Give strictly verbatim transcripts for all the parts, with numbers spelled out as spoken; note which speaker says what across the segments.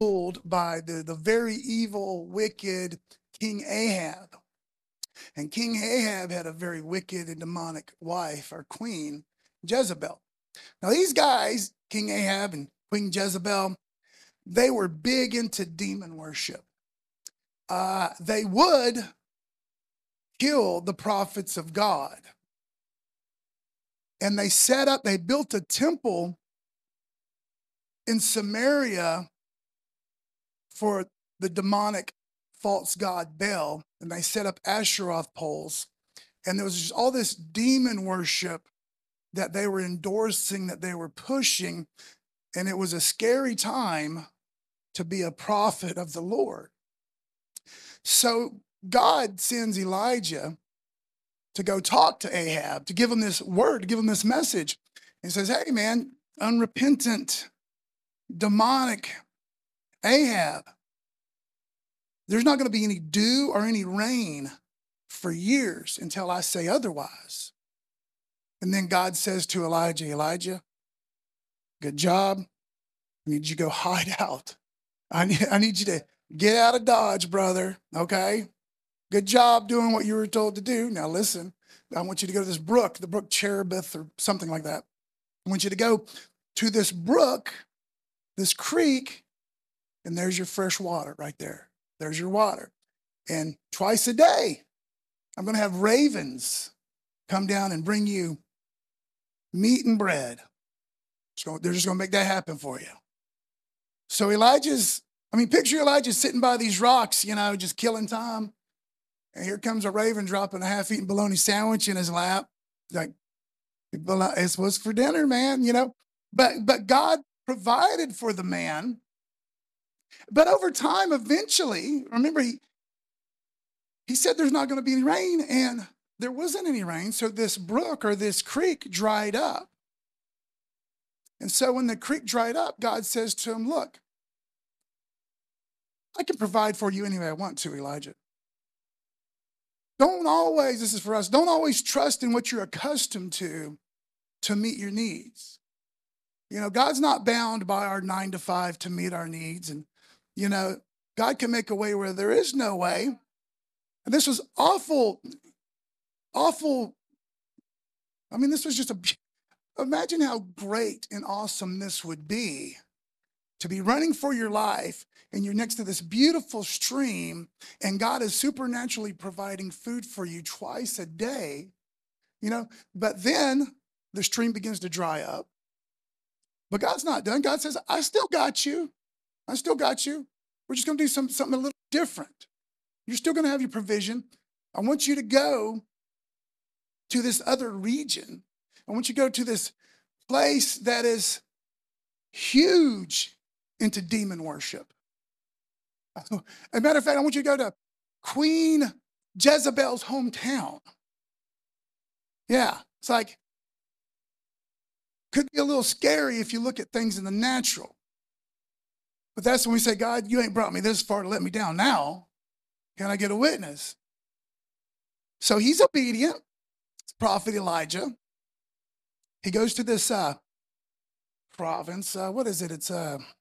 Speaker 1: ruled by the, the very evil, wicked King Ahab. And King Ahab had a very wicked and demonic wife or queen, Jezebel. Now, these guys, King Ahab and Queen Jezebel, they were big into demon worship. Uh, they would kill the prophets of God. And they set up, they built a temple in Samaria for the demonic false god Baal, and they set up Asheroth poles. And there was just all this demon worship that they were endorsing, that they were pushing, and it was a scary time to be a prophet of the Lord. So God sends Elijah to go talk to Ahab, to give him this word, to give him this message. And says, hey man, unrepentant, demonic Ahab, there's not going to be any dew or any rain for years until I say otherwise. And then God says to Elijah, Elijah, good job. I need you to go hide out. I need, I need you to get out of Dodge, brother, okay? Good job doing what you were told to do. Now listen, I want you to go to this brook, the brook Cherubith or something like that. I want you to go to this brook, this creek, and there's your fresh water right there. There's your water. And twice a day, I'm going to have ravens come down and bring you meat and bread. So they're just going to make that happen for you. So Elijah's, I mean, picture Elijah sitting by these rocks, you know, just killing time. And here comes a raven dropping a half-eaten bologna sandwich in his lap. Like, it was for dinner, man, you know. But, but God provided for the man. But over time, eventually, remember, he, he said there's not going to be any rain, and there wasn't any rain. So this brook or this creek dried up. And so when the creek dried up, God says to him, look, I can provide for you any way I want to, Elijah. Don't always, this is for us, don't always trust in what you're accustomed to to meet your needs. You know, God's not bound by our nine to five to meet our needs. And, you know, God can make a way where there is no way. And this was awful, awful. I mean, this was just a, imagine how great and awesome this would be to be running for your life and you're next to this beautiful stream and God is supernaturally providing food for you twice a day, you know, but then the stream begins to dry up. But God's not done. God says, I still got you. I still got you. We're just going to do some, something a little different. You're still going to have your provision. I want you to go to this other region. I want you to go to this place that is huge into demon worship. As a matter of fact, I want you to go to Queen Jezebel's hometown. Yeah, it's like, could be a little scary if you look at things in the natural. But that's when we say, God, you ain't brought me this far to let me down now. Can I get a witness? So he's obedient. It's Prophet Elijah. He goes to this uh, province. Uh, what is it? It's, uh, I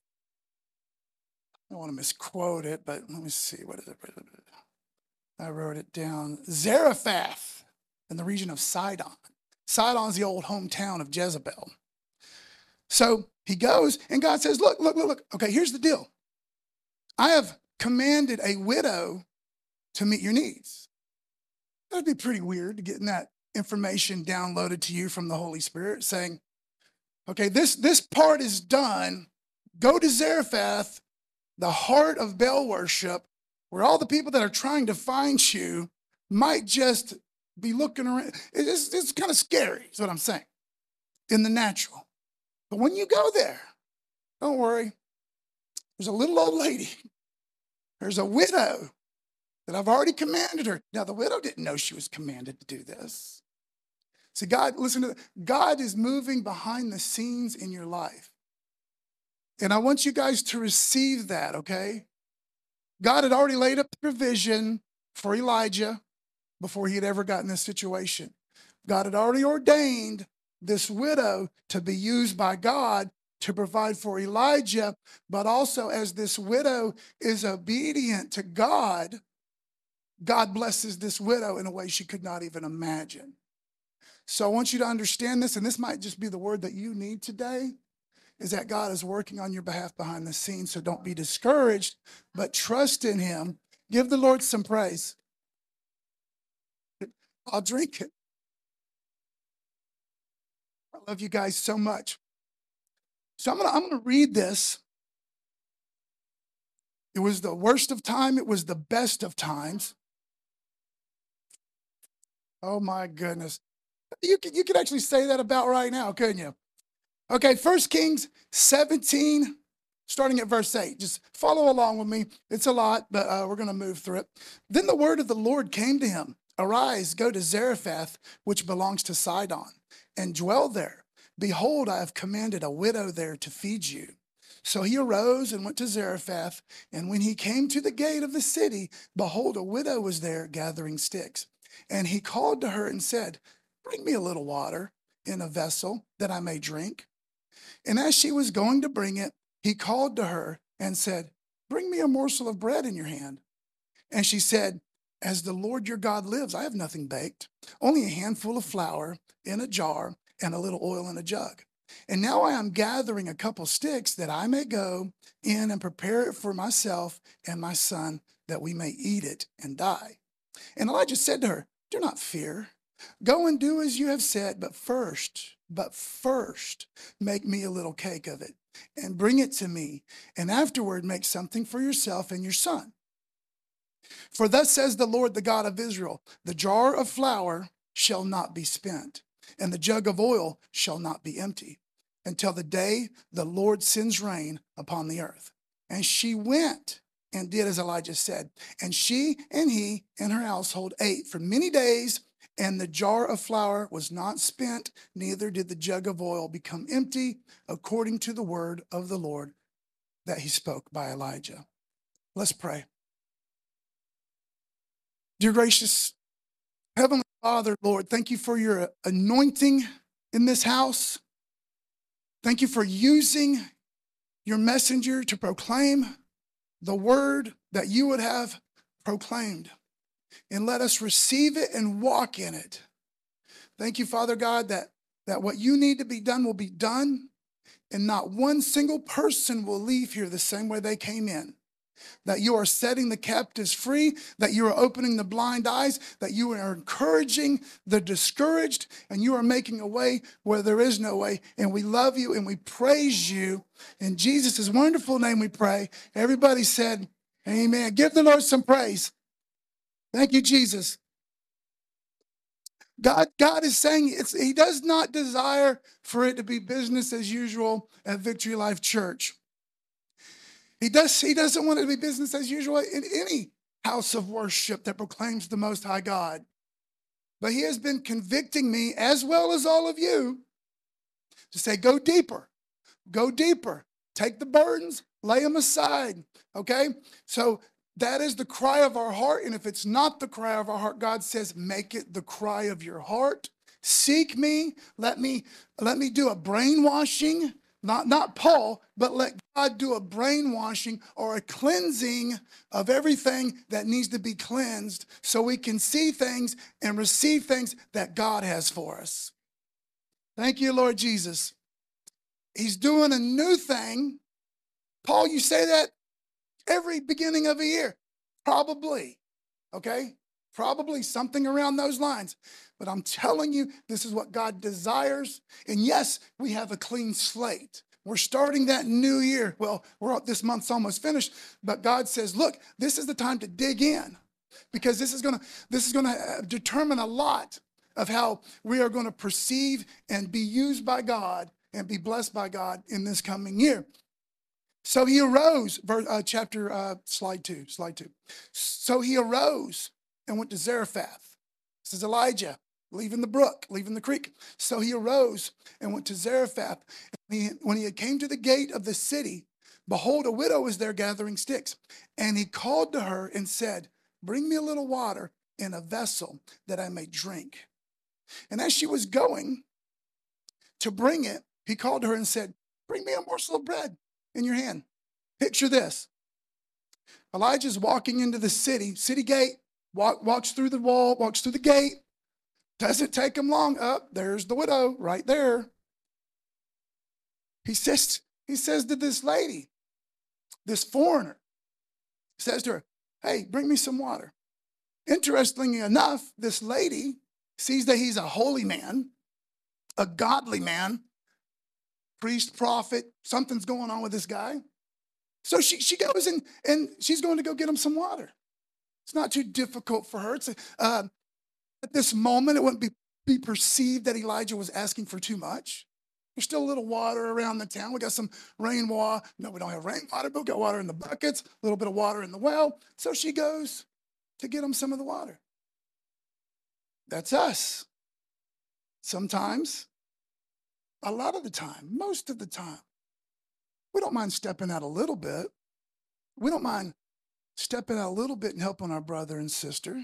Speaker 1: don't want to misquote it, but let me see. What is it? I wrote it down. Zarephath in the region of Sidon. Sidon's the old hometown of Jezebel. So he goes, and God says, look, look, look, look. Okay, here's the deal. I have commanded a widow to meet your needs. That'd be pretty weird to getting that information downloaded to you from the Holy Spirit saying, okay, this, this part is done. Go to Zarephath, the heart of Baal worship, where all the people that are trying to find you might just be looking around. It's, it's kind of scary, is what I'm saying, in the natural. But when you go there, don't worry. There's a little old lady. There's a widow that I've already commanded her. Now, the widow didn't know she was commanded to do this. See, God, listen to that. God is moving behind the scenes in your life. And I want you guys to receive that, okay? God had already laid up the provision for Elijah before he had ever gotten this situation. God had already ordained this widow to be used by God to provide for Elijah, but also as this widow is obedient to God, God blesses this widow in a way she could not even imagine. So I want you to understand this, and this might just be the word that you need today, is that God is working on your behalf behind the scenes. So don't be discouraged, but trust in him. Give the Lord some praise. I'll drink it. I love you guys so much. So I'm gonna, I'm gonna read this. It was the worst of time. It was the best of times. Oh my goodness. You could, you could actually say that about right now, couldn't you? Okay, First Kings seventeen, starting at verse eight. Just follow along with me. It's a lot, but uh, we're going to move through it. Then the word of the Lord came to him. Arise, go to Zarephath, which belongs to Sidon, and dwell there. Behold, I have commanded a widow there to feed you. So he arose and went to Zarephath, and when he came to the gate of the city, behold, a widow was there gathering sticks. And he called to her and said, bring me a little water in a vessel that I may drink. And as she was going to bring it, he called to her and said, bring me a morsel of bread in your hand. And she said, as the Lord your God lives, I have nothing baked, only a handful of flour in a jar and a little oil in a jug. And now I am gathering a couple sticks that I may go in and prepare it for myself and my son, that we may eat it and die. And Elijah said to her, do not fear. Go and do as you have said, but first, but first, make me a little cake of it and bring it to me. And afterward, make something for yourself and your son. For thus says the Lord, the God of Israel, the jar of flour shall not be spent, and the jug of oil shall not be empty, until the day the Lord sends rain upon the earth. And she went and did as Elijah said. And she and he and her household ate for many days, and the jar of flour was not spent, neither did the jug of oil become empty, according to the word of the Lord that he spoke by Elijah. Let's pray. Dear gracious Heavenly Father, Lord, thank you for your anointing in this house. Thank you for using your messenger to proclaim the word that you would have proclaimed. And let us receive it and walk in it. Thank you, Father God, that, that what you need to be done will be done, and not one single person will leave here the same way they came in. That you are setting the captives free, that you are opening the blind eyes, that you are encouraging the discouraged, and you are making a way where there is no way. And we love you and we praise you. In Jesus' wonderful name we pray. Everybody said, amen. Give the Lord some praise. Thank you, Jesus. God, God is saying it's, he does not desire for it to be business as usual at Victory Life Church. He, does, he doesn't want it to be business as usual in any house of worship that proclaims the Most High God. But he has been convicting me, as well as all of you, to say, go deeper, go deeper. Take the burdens, lay them aside, okay? So that is the cry of our heart. And if it's not the cry of our heart, God says, make it the cry of your heart. Seek me. Let me, let me do a brainwashing. Not, not Paul, but let God do a brainwashing or a cleansing of everything that needs to be cleansed so we can see things and receive things that God has for us. Thank you, Lord Jesus. He's doing a new thing. Paul, you say that every beginning of a year. Probably, okay? Probably something around those lines. But I'm telling you, this is what God desires. And yes, we have a clean slate. We're starting that new year. Well, we're this month's almost finished, but God says, look, this is the time to dig in, because this is going to this is going to determine a lot of how we are going to perceive and be used by God and be blessed by God in this coming year. So he arose, verse, uh, chapter, uh, slide two, slide two. So he arose and went to Zarephath. This is Elijah leaving the brook, leaving the creek. So he arose and went to Zarephath. And he, when he came to the gate of the city, behold, a widow was there gathering sticks. And he called to her and said, bring me a little water in a vessel that I may drink. And as she was going to bring it, he called to her and said, Bring me a morsel of bread in your hand. Picture this. Elijah's walking into the city, city gate, walk, walks through the wall, walks through the gate. Doesn't take him long. Up, oh, there's the widow right there. He says, he says to this lady, this foreigner, says to her, hey, bring me some water. Interestingly enough, this lady sees that he's a holy man, a godly man, priest, prophet, something's going on with this guy. So she, she goes and, and she's going to go get him some water. It's not too difficult for her. It's a, uh, at this moment, it wouldn't be, be perceived that Elijah was asking for too much. There's still a little water around the town. We got some rainwater. No, we don't have rainwater, but we got water in the buckets, a little bit of water in the well. So she goes to get him some of the water. That's us. Sometimes, a lot of the time, most of the time, we don't mind stepping out a little bit. We don't mind stepping out a little bit and helping our brother and sister.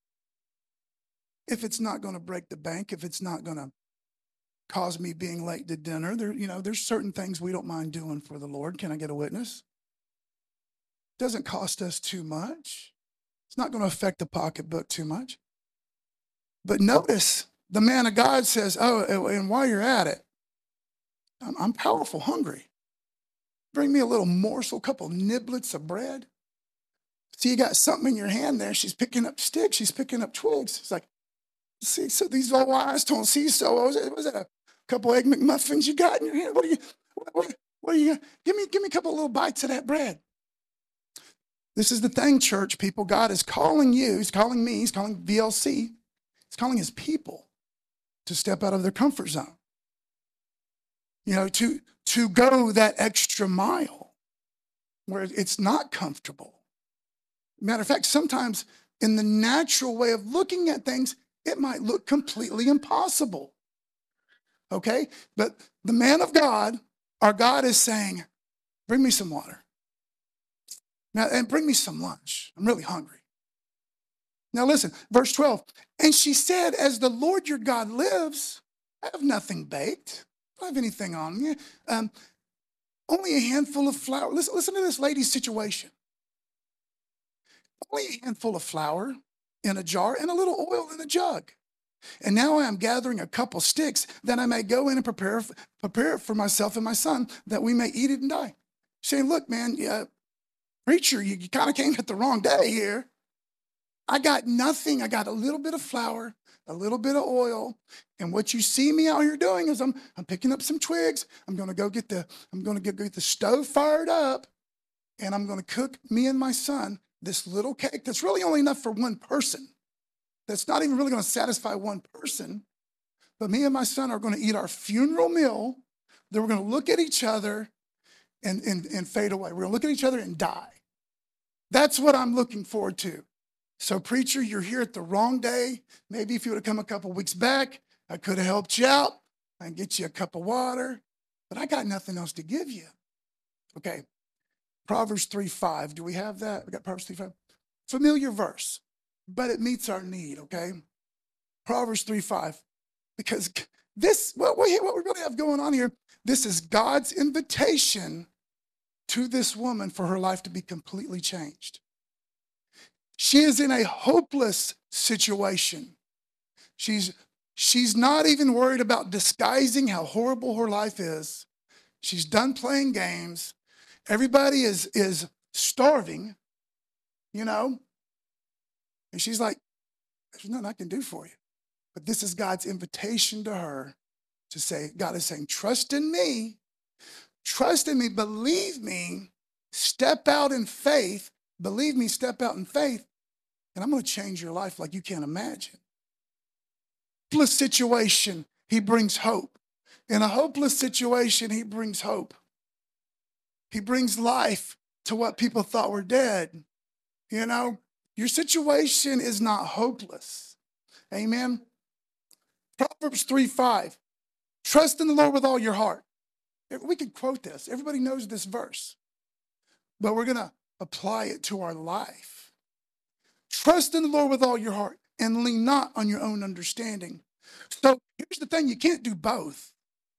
Speaker 1: If it's not going to break the bank, if it's not going to cause me being late to dinner, there, you know, there's certain things we don't mind doing for the Lord. Can I get a witness? Doesn't cost us too much. It's not going to affect the pocketbook too much. But notice the man of God says, oh, and while you're at it, I'm, I'm powerful, hungry. Bring me a little morsel, a couple niblets of bread. See, you got something in your hand there. She's picking up sticks. She's picking up twigs. It's like, see, so these old eyes don't see so. Was it, was it a couple egg McMuffins you got in your hand? What are you, what, what are you, give me, give me a couple of little bites of that bread. This is the thing, church people. God is calling you. He's calling me. He's calling V L C. He's calling his people to step out of their comfort zone. You know, to, to go that extra mile where it's not comfortable. Matter of fact, sometimes in the natural way of looking at things, it might look completely impossible. Okay? But the man of God, our God is saying, bring me some water. Now, and bring me some lunch. I'm really hungry. Now listen, verse twelve. And she said, as the Lord your God lives, I have nothing baked. I don't have anything on me. Um, only a handful of flour. Listen, listen to this lady's situation. Only a handful of flour in a jar and a little oil in a jug. And now I am gathering a couple sticks that I may go in and prepare, prepare it for myself and my son that we may eat it and die. Saying, look, man, yeah, preacher, you, you kind of came at the wrong day here. I got nothing. I got a little bit of flour, a little bit of oil. And what you see me out here doing is I'm, I'm picking up some twigs. I'm going to go get the, I'm going to get, get the stove fired up, and I'm going to cook me and my son this little cake that's really only enough for one person. That's not even really going to satisfy one person. But me and my son are going to eat our funeral meal. Then we're going to look at each other and, and, and fade away. We're going to look at each other and die. That's what I'm looking forward to. So, preacher, you're here at the wrong day. Maybe if you would have come a couple weeks back, I could have helped you out. I can get you a cup of water. But I got nothing else to give you. Okay. Proverbs three five. Do we have that? We got Proverbs three five. Familiar verse, but it meets our need, okay? Proverbs three five. Because this, what we, what we really have going on here, this is God's invitation to this woman for her life to be completely changed. She is in a hopeless situation. She's, she's not even worried about disguising how horrible her life is. She's done playing games. Everybody is, is starving, you know? And she's like, there's nothing I can do for you. But this is God's invitation to her to say, God is saying, trust in me, trust in me, believe me, step out in faith, believe me, step out in faith, and I'm going to change your life like you can't imagine. Hopeless situation, he brings hope. In a hopeless situation, he brings hope. He brings life to what people thought were dead. You know, your situation is not hopeless. Amen. Proverbs three five. Trust in the Lord with all your heart. We could quote this. Everybody knows this verse. But we're going to apply it to our life. Trust in the Lord with all your heart and lean not on your own understanding. So here's the thing. You can't do both.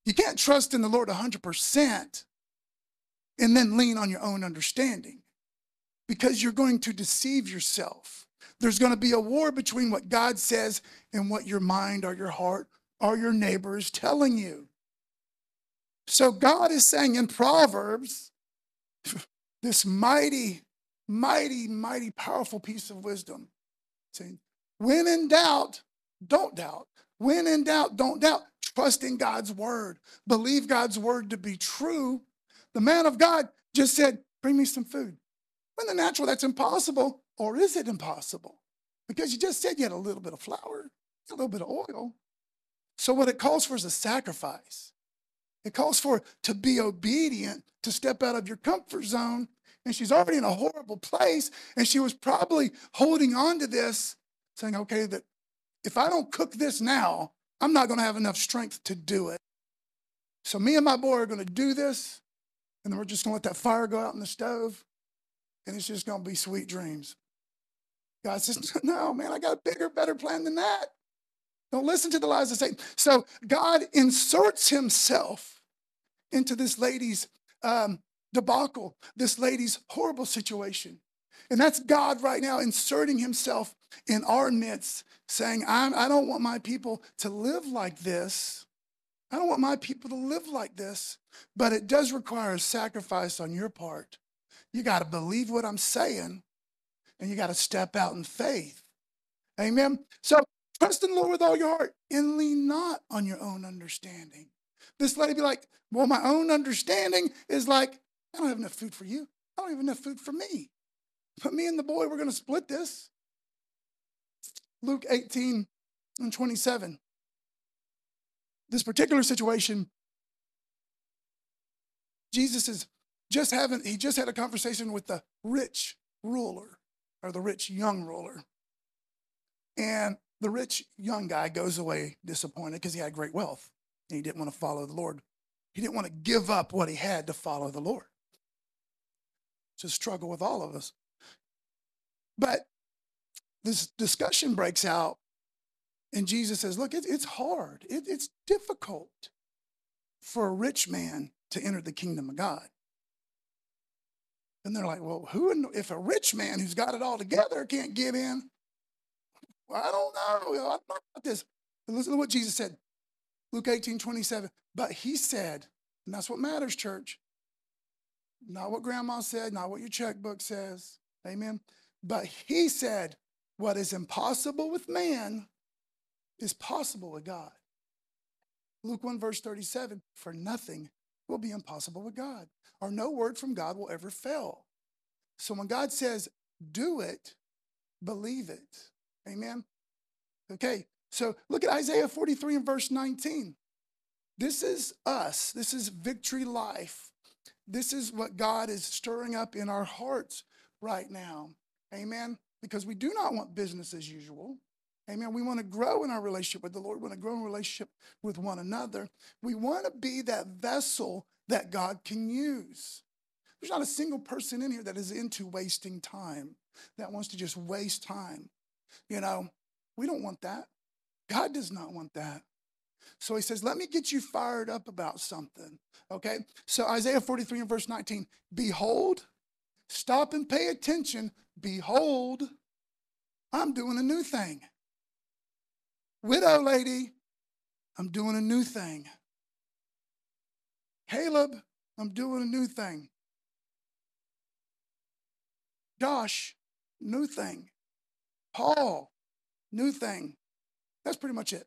Speaker 1: You can't trust in the Lord one hundred percent and then lean on your own understanding, because you're going to deceive yourself. There's going to be a war between what God says and what your mind or your heart or your neighbor is telling you. So God is saying in Proverbs, this mighty, mighty, mighty powerful piece of wisdom, saying, when in doubt, don't doubt. When in doubt, don't doubt. Trust in God's word. Believe God's word to be true. The man of God just said, bring me some food. In the natural, that's impossible. Or is it impossible? Because you just said you had a little bit of flour, a little bit of oil. So what it calls for is a sacrifice. It calls for to be obedient, to step out of your comfort zone. And she's already in a horrible place. And she was probably holding on to this, saying, okay, that if I don't cook this now, I'm not going to have enough strength to do it. So me and my boy are going to do this. And then we're just going to let that fire go out in the stove. And it's just going to be sweet dreams. God says, no, man, I got a bigger, better plan than that. Don't listen to the lies of Satan. So God inserts himself into this lady's um, debacle, this lady's horrible situation. And that's God right now inserting himself in our midst, saying, I'm, I don't want my people to live like this. I don't want my people to live like this. But it does require a sacrifice on your part. You got to believe what I'm saying, and you got to step out in faith. Amen. So trust in the Lord with all your heart and lean not on your own understanding. This lady be like, well, my own understanding is like, I don't have enough food for you. I don't have enough food for me. But me and the boy, we're going to split this. Luke eighteen and twenty-seven. This particular situation, Jesus is just having, he just had a conversation with the rich ruler, or the rich young ruler. And the rich young guy goes away disappointed because he had great wealth and he didn't want to follow the Lord. He didn't want to give up what he had to follow the Lord. It's a struggle with all of us. But this discussion breaks out and Jesus says, look, it, it's hard. It, it's difficult for a rich man to enter the kingdom of God. And they're like, well, who, if a rich man who's got it all together can't get in? Well, I don't know. I don't know about this. But listen to what Jesus said. Luke eighteen, twenty-seven. But he said, and that's what matters, church. Not what grandma said, not what your checkbook says. Amen. But he said, what is impossible with man is possible with God. Luke one, verse thirty-seven. For nothing will be impossible with God, or no word from God will ever fail. So when God says, do it, believe it. Amen. Okay, so look at Isaiah forty-three and verse nineteen. This is us. This is Victory Life. This is what God is stirring up in our hearts right now. Amen. Because we do not want business as usual. Amen. We want to grow in our relationship with the Lord. We want to grow in relationship with one another. We want to be that vessel that God can use. There's not a single person in here that is into wasting time, that wants to just waste time. You know, we don't want that. God does not want that. So he says, let me get you fired up about something. Okay. So Isaiah forty-three and verse nineteen, behold, stop and pay attention. Behold, I'm doing a new thing. Widow lady, I'm doing a new thing. Caleb, I'm doing a new thing. Josh, new thing. Paul, new thing. That's pretty much it.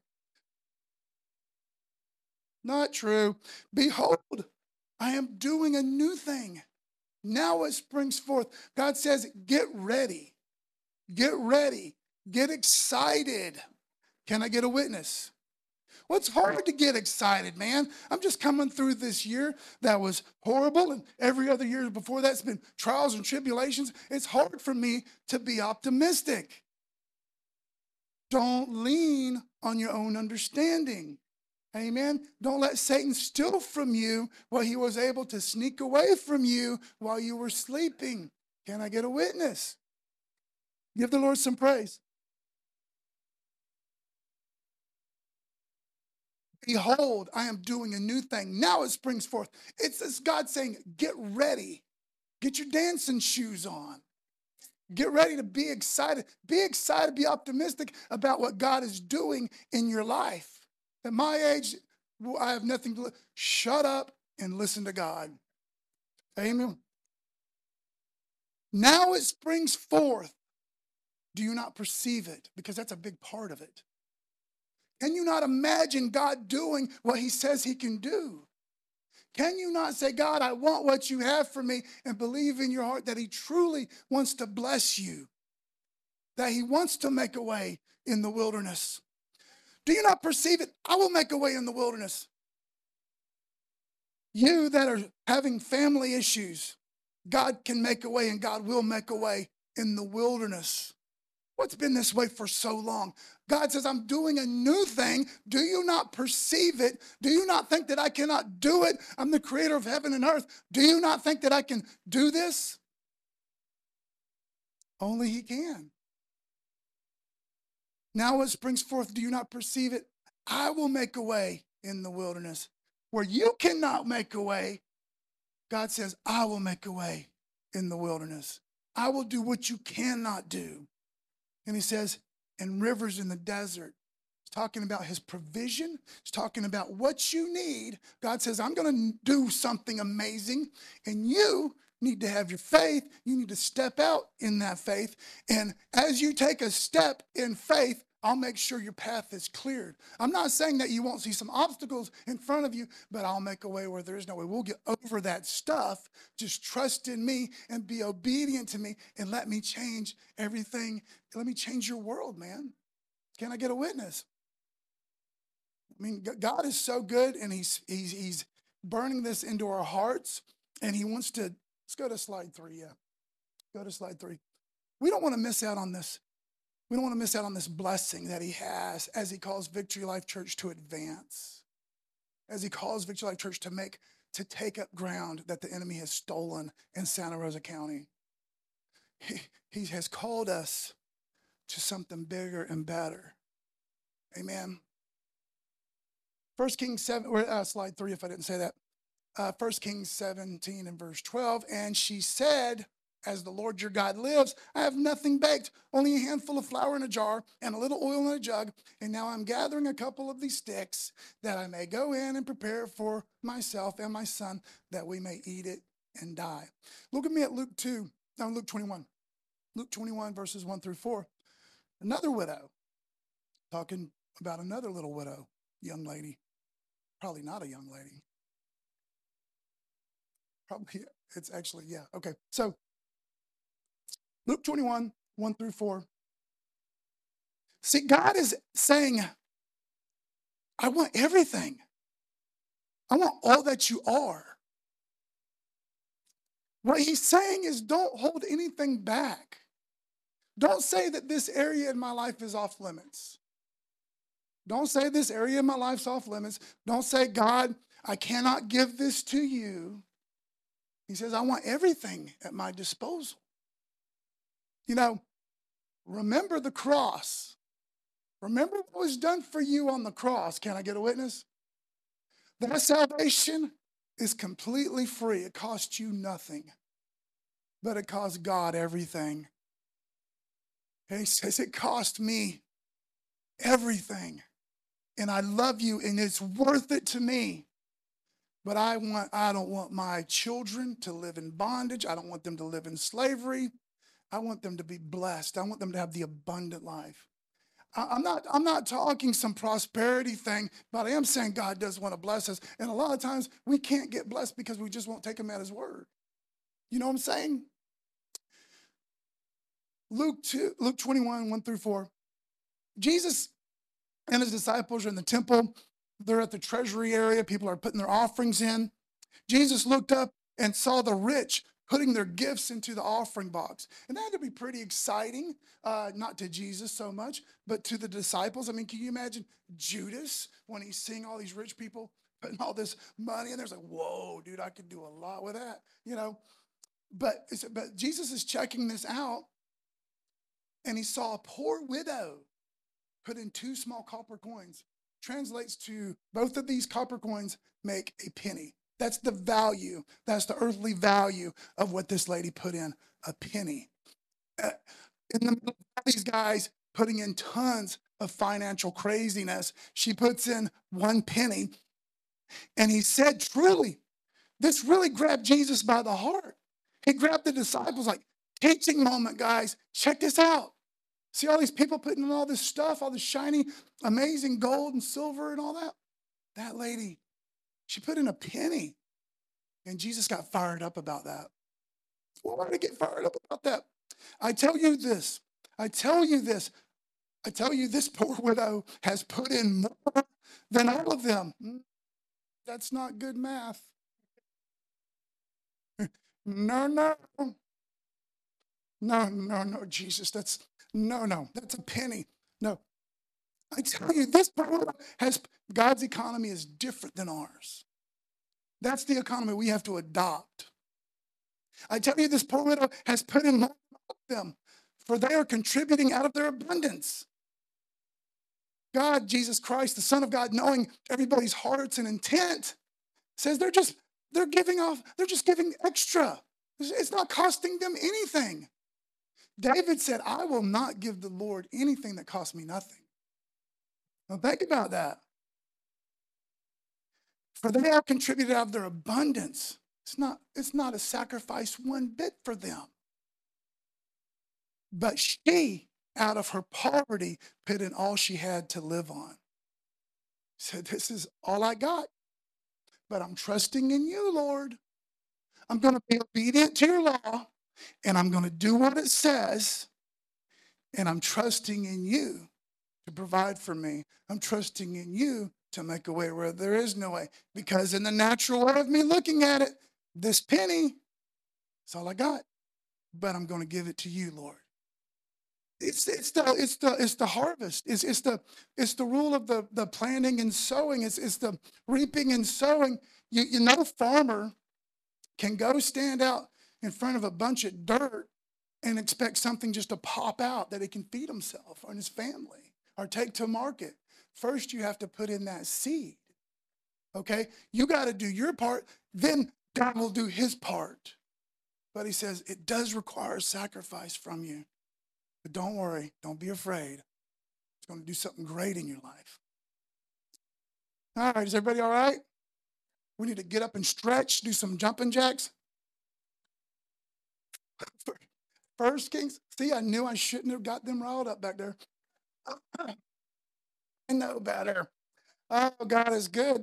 Speaker 1: Not true. Behold, I am doing a new thing. Now it springs forth. God says, get ready. Get ready. Get excited. Can I get a witness? Well, it's hard to get excited, man. I'm just coming through this year that was horrible, and every other year before that's been trials and tribulations. It's hard for me to be optimistic. Don't lean on your own understanding. Amen. Don't let Satan steal from you what he was able to sneak away from you while you were sleeping. Can I get a witness? Give the Lord some praise. Behold, I am doing a new thing. Now it springs forth. It's, it's God saying, get ready. Get your dancing shoes on. Get ready to be excited. Be excited, be optimistic about what God is doing in your life. At my age, I have nothing to, shut up and listen to God. Amen. Now it springs forth. Do you not perceive it? Because that's a big part of it. Can you not imagine God doing what he says he can do? Can you not say, God, I want what you have for me, and believe in your heart that he truly wants to bless you, that he wants to make a way in the wilderness? Do you not perceive it? I will make a way in the wilderness. You that are having family issues, God can make a way, and God will make a way in the wilderness. What's been this way for so long? God says, I'm doing a new thing. Do you not perceive it? Do you not think that I cannot do it? I'm the creator of heaven and earth. Do you not think that I can do this? Only he can. Now it springs forth. Do you not perceive it? I will make a way in the wilderness. Where you cannot make a way, God says, I will make a way in the wilderness. I will do what you cannot do. And he says, and rivers in the desert. He's talking about his provision. He's talking about what you need. God says, I'm going to do something amazing. And you need to have your faith. You need to step out in that faith. And as you take a step in faith, I'll make sure your path is cleared. I'm not saying that you won't see some obstacles in front of you, but I'll make a way where there is no way. We'll get over that stuff. Just trust in me and be obedient to me and let me change everything. Let me change your world, man. Can I get a witness? I mean, God is so good, and he's, he's, he's burning this into our hearts, and he wants to, let's go to slide three, yeah. Go to slide three. We don't want to miss out on this. We don't want to miss out on this blessing that he has as he calls Victory Life Church to advance, as he calls Victory Life Church to make, to take up ground that the enemy has stolen in Santa Rosa County. He, he has called us to something bigger and better. Amen. First Kings seven, or uh, slide three, if I didn't say that. Uh, First Kings seventeen and verse twelve. And she said, as the Lord your God lives, I have nothing baked, only a handful of flour in a jar and a little oil in a jug. And now I'm gathering a couple of these sticks that I may go in and prepare it for myself and my son, that we may eat it and die. Look at me at Luke two, no, Luke twenty-one. Luke twenty-one, verses one through four. Another widow, talking about another little widow, young lady. Probably not a young lady. Probably, it's actually, yeah, okay. So, Luke twenty-one, one through four. See, God is saying, I want everything. I want all that you are. What he's saying is, don't hold anything back. Don't say that this area in my life is off limits. Don't say this area in my life's off limits. Don't say, God, I cannot give this to you. He says, I want everything at my disposal. You know, remember the cross. Remember what was done for you on the cross. Can I get a witness? That salvation is completely free. It costs you nothing, but it costs God everything. And he says, it cost me everything. And I love you, and it's worth it to me. But I want, I don't want my children to live in bondage. I don't want them to live in slavery. I want them to be blessed. I want them to have the abundant life. I, I'm not, I'm not talking some prosperity thing, but I am saying God does want to bless us. And a lot of times we can't get blessed because we just won't take him at his word. You know what I'm saying? Luke two, Luke twenty-one, one through four. Jesus and his disciples are in the temple. They're at the treasury area. People are putting their offerings in. Jesus looked up and saw the rich putting their gifts into the offering box. And that had to be pretty exciting, uh, not to Jesus so much, but to the disciples. I mean, can you imagine Judas when he's seeing all these rich people putting all this money in there? It's like, whoa, dude, I could do a lot with that, you know? But, but Jesus is checking this out, and he saw a poor widow put in two small copper coins. translates to both of these copper coins make a penny. That's the value. That's the earthly value of what this lady put in, a penny. Uh, in the middle of these guys putting in tons of financial craziness, she puts in one penny. And he said, truly, this really grabbed Jesus by the heart. He grabbed the disciples like, teaching moment, guys. Check this out. See all these people putting in all this stuff, all this shiny, amazing gold and silver and all that? That lady, she put in a penny. And Jesus got fired up about that. Why did I get fired up about that? I tell you this. I tell you this. I tell you this poor widow has put in more than all of them. That's not good math. No, no. No, no, no, Jesus. That's, no, no. That's a penny. No. I tell you, this poor widow has, God's economy is different than ours. That's the economy we have to adopt. I tell you, this poor widow has put in more than all of them, for they are contributing out of their abundance. God, Jesus Christ, the Son of God, knowing everybody's hearts and intent, says they're just, they're giving off, they're just giving extra. It's not costing them anything. David said, I will not give the Lord anything that costs me nothing. Now think about that. For they have contributed out of their abundance. It's not, it's not a sacrifice one bit for them. But she, out of her poverty, put in all she had to live on. Said, this is all I got. But I'm trusting in you, Lord. I'm going to be obedient to your law, and I'm going to do what it says, and I'm trusting in you to provide for me. I'm trusting in you to make a way where there is no way. Because in the natural way of me looking at it, this penny is all I got, but I'm going to give it to you, Lord. It's, it's, the, it's, the, it's the harvest. It's, it's, the, it's the rule of the, the planting and sowing. It's, it's the reaping and sowing. You, you know, farmer can go stand out in front of a bunch of dirt and expect something just to pop out that he can feed himself or his family or take to market. First, you have to put in that seed, okay? You got to do your part, then God will do his part. But he says it does require sacrifice from you. But don't worry, don't be afraid. It's going to do something great in your life. All right, is everybody all right? We need to get up and stretch, do some jumping jacks. First Kings, see, I knew I shouldn't have got them riled up back there. I know better. Oh, God is good.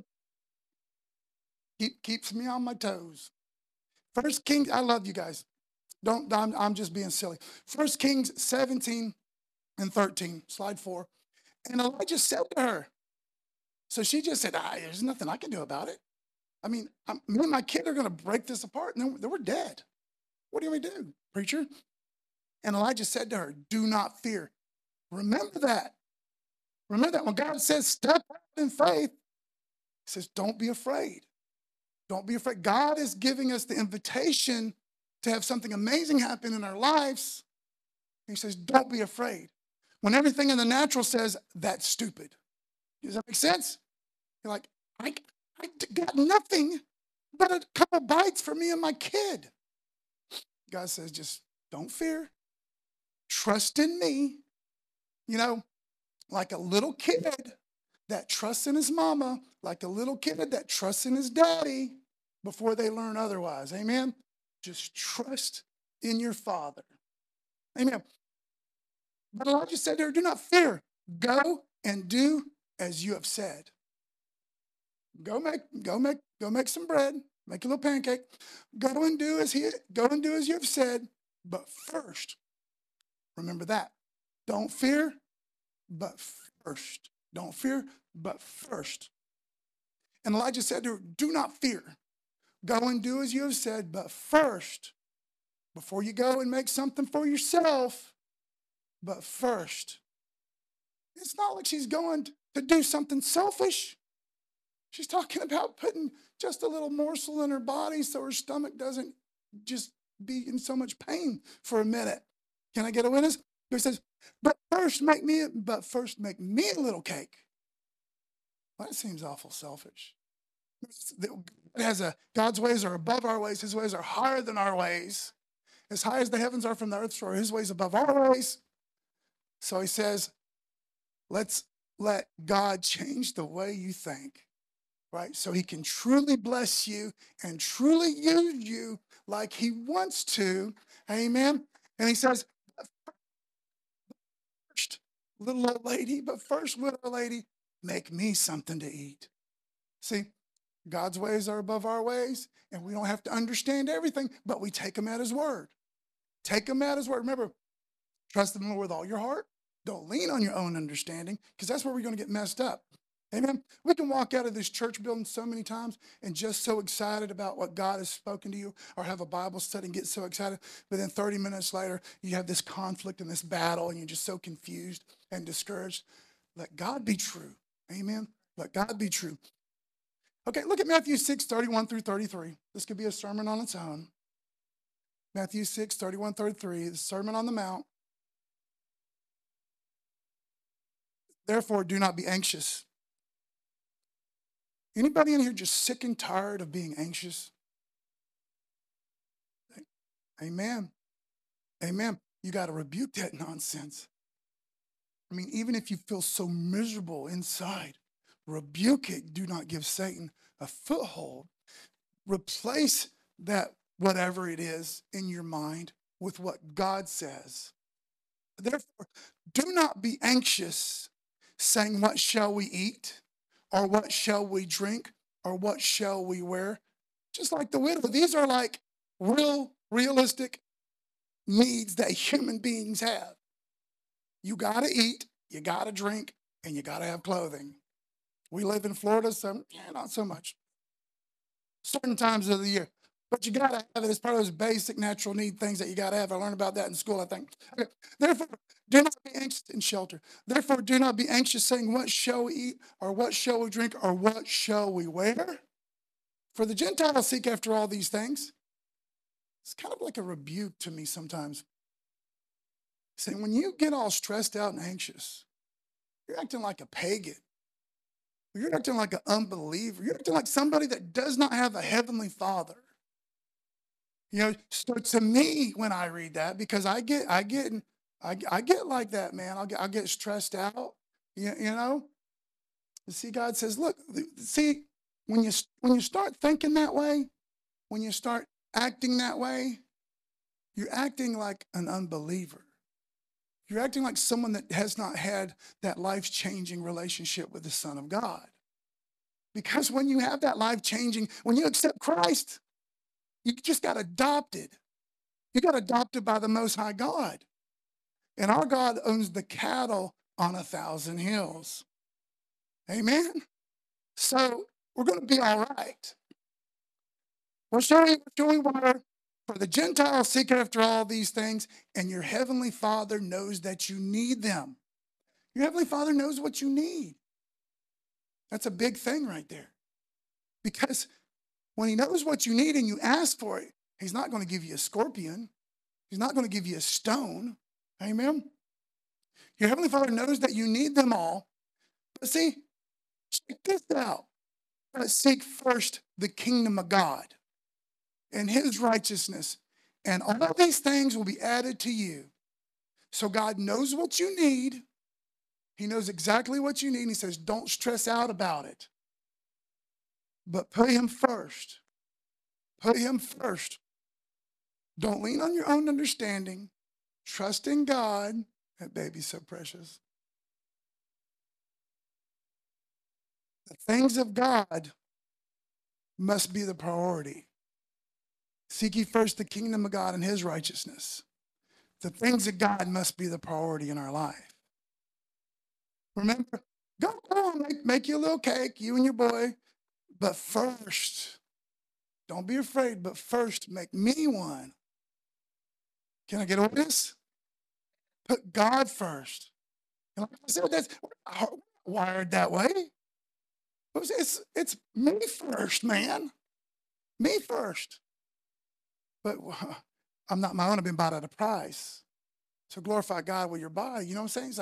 Speaker 1: Keep, keeps me on my toes. First Kings, I love you guys. Don't, I'm, I'm just being silly. First Kings seventeen and thirteen, slide four. And Elijah said to her, so she just said, ah, there's nothing I can do about it. I mean, I'm, me and my kid are going to break this apart, and then, then we're dead. What do we do, preacher? And Elijah said to her, do not fear. Remember that. Remember that when God says step out in faith, he says, don't be afraid. Don't be afraid. God is giving us the invitation to have something amazing happen in our lives. He says, don't be afraid. When everything in the natural says, that's stupid. Does that make sense? You're like, I, I got nothing but a couple bites for me and my kid. God says, just don't fear. Trust in me. You know, like a little kid that trusts in his mama, like a little kid that trusts in his daddy before they learn otherwise. Amen? Just trust in your Father. Amen. But Elijah said to her, do not fear. Go and do as you have said. Go make, go make, go make some bread. Make a little pancake. Go and do as he, go and do as you have said. But first, remember that. Don't fear, but first. Don't fear, but first. And Elijah said to her, do not fear. Go and do as you have said, but first, before you go and make something for yourself, but first. It's not like she's going to do something selfish. She's talking about putting just a little morsel in her body so her stomach doesn't just be in so much pain for a minute. Can I get a witness? He says, but first make me, but first make me a little cake. Well, that seems awful selfish. God has a, God's ways are above our ways. His ways are higher than our ways. As high as the heavens are from the earth, so are his ways above our ways. So he says, let's let God change the way you think, right? So he can truly bless you and truly use you like he wants to. Amen. And he says, first, little old lady, but first, little lady, make me something to eat. See, God's ways are above our ways, and we don't have to understand everything, but we take him at his word. Take him at his word. Remember, trust in the Lord with all your heart. Don't lean on your own understanding, because that's where we're going to get messed up. Amen. We can walk out of this church building so many times and just so excited about what God has spoken to you, or have a Bible study and get so excited. But then thirty minutes later, you have this conflict and this battle, and you're just so confused and discouraged. Let God be true. Amen. Let God be true. Okay, look at Matthew six, thirty-one through thirty-three. This could be a sermon on its own. Matthew six, thirty-one, thirty-three, the Sermon on the Mount. Therefore, do not be anxious. Anybody in here just sick and tired of being anxious? Amen. Amen. You got to rebuke that nonsense. I mean, even if you feel so miserable inside, rebuke it. Do not give Satan a foothold. Replace that whatever it is in your mind with what God says. Therefore, do not be anxious, saying, what shall we eat? Or what shall we drink? Or what shall we wear? Just like the widow, these are like real, realistic needs that human beings have. You got to eat, you got to drink, and you got to have clothing. We live in Florida, so yeah, not so much. Certain times of the year. But you got to have it as part of those basic natural need things that you got to have. I learned about that in school, I think. Okay. Therefore, do not be anxious in shelter. Therefore, do not be anxious saying, what shall we eat, or what shall we drink, or what shall we wear? For the Gentiles seek after all these things. It's kind of like a rebuke to me sometimes. Saying, when you get all stressed out and anxious, you're acting like a pagan. You're acting like an unbeliever. You're acting like somebody that does not have a heavenly Father. You know, so to me, when I read that, because I get, I get, I, I get like that, man. I'll get, I'll get stressed out. You, you know. See, God says, look, see, when you when you start thinking that way, when you start acting that way, you're acting like an unbeliever. You're acting like someone that has not had that life-changing relationship with the Son of God. Because when you have that life-changing, when you accept Christ, you just got adopted. You got adopted by the Most High God. And our God owns the cattle on a thousand hills. Amen? So we're going to be all right. We're showing, showing water. For the Gentiles seek after all these things, and your heavenly Father knows that you need them. Your heavenly Father knows what you need. That's a big thing right there. Because when he knows what you need and you ask for it, he's not going to give you a scorpion. He's not going to give you a stone. Amen? Your heavenly Father knows that you need them all. But see, check this out. But seek first the kingdom of God and his righteousness, and all these things will be added to you. So God knows what you need. He knows exactly what you need. And he says, don't stress out about it. But put him first. Put him first. Don't lean on your own understanding. Trust in God. That baby's so precious. The things of God must be the priority. Seek ye first the kingdom of God and his righteousness. The things of God must be the priority in our life. Remember, go on, make, make you a little cake, you and your boy. But first, don't be afraid, but first make me one. Can I get over this? Put God first. And like I said, that's wired that way. It's, it's me first, man. Me first. But I'm not my own. I've been bought at a price. So glorify God with your body. You know what I'm saying? It's like,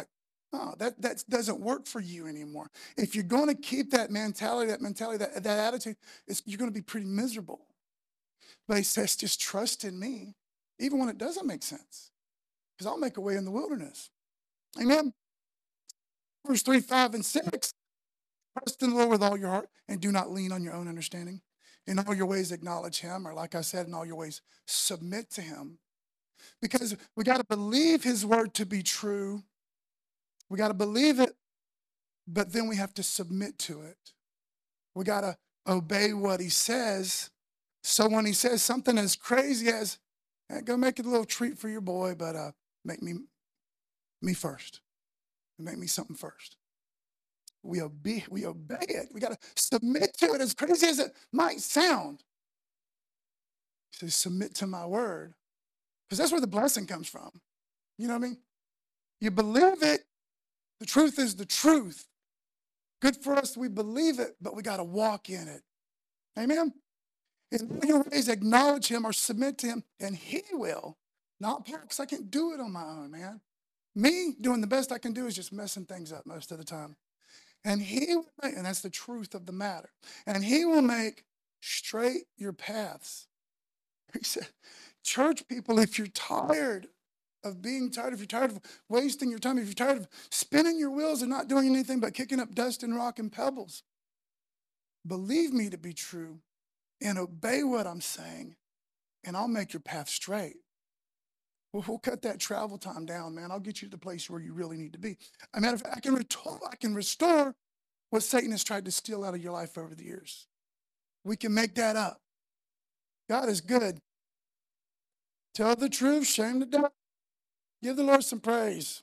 Speaker 1: Oh, that that doesn't work for you anymore. If you're going to keep that mentality, that mentality, that, that attitude, it's, you're going to be pretty miserable. But he says, just trust in me, even when it doesn't make sense, because I'll make a way in the wilderness. Amen. Verse three, five, and six. Trust in the Lord with all your heart and do not lean on your own understanding. In all your ways, acknowledge him, or like I said, in all your ways, submit to him. Because we got to believe his word to be true. We got to believe it, but then we have to submit to it. We got to obey what he says. So when he says something as crazy as, hey, go make it a little treat for your boy, but uh, make me me first. Make me something first. We obey, we obey it. We got to submit to it, as crazy as it might sound. He says, submit to my word. Because that's where the blessing comes from. You know what I mean? You believe it. The truth is the truth. Good for us, we believe it, but we got to walk in it. Amen? In all your ways, acknowledge him or submit to him, and he will. Not Paul, because I can't do it on my own, man. Me doing the best I can do is just messing things up most of the time. And he will make, and that's the truth of the matter, and he will make straight your paths. He said, church people, if you're tired of being tired, if you're tired of wasting your time, if you're tired of spinning your wheels and not doing anything but kicking up dust and rock and pebbles, believe me to be true and obey what I'm saying, and I'll make your path straight. We'll, we'll cut that travel time down, man. I'll get you to the place where you really need to be. As a matter of fact, I can restore, I can restore what Satan has tried to steal out of your life over the years. We can make that up. God is good. Tell the truth, shame the devil. Give the Lord some praise.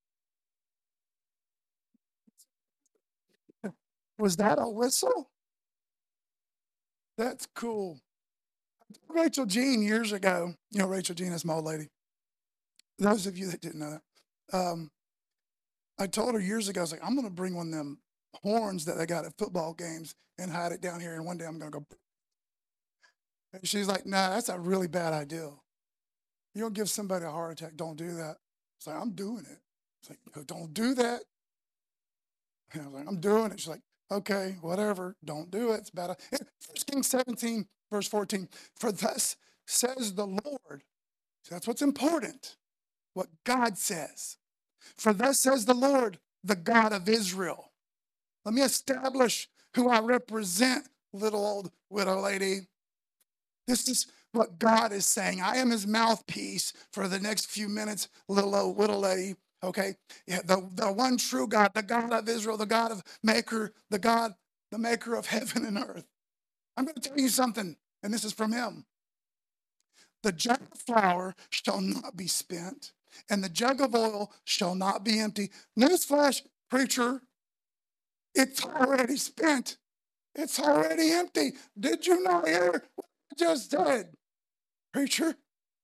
Speaker 1: Was that a whistle? That's cool. Rachel Jean years ago, you know, Rachel Jean, that's my old lady. Those of you that didn't know that, um, I told her years ago, I was like, I'm going to bring one of them horns that they got at football games and hide it down here. And one day I'm going to go. And she's like, nah, that's a really bad idea. You don't give somebody a heart attack. Don't do that. It's like, I'm doing it. It's like, don't do that. And I was like, I'm doing it. She's like, okay, whatever. Don't do it. It's bad. First Kings seventeen, verse fourteen. For thus says the Lord. So that's what's important. What God says. For thus says the Lord, the God of Israel. Let me establish who I represent, little old widow lady. This is what God is saying. I am his mouthpiece for the next few minutes, little old widow lady. Okay? Yeah, the, the one true God, the God of Israel, the God of maker, the God, the maker of heaven and earth. I'm going to tell you something, and this is from him. The jug of flour shall not be spent, and the jug of oil shall not be empty. Newsflash, preacher, it's already spent. It's already empty. Did you not hear what I just said, preacher?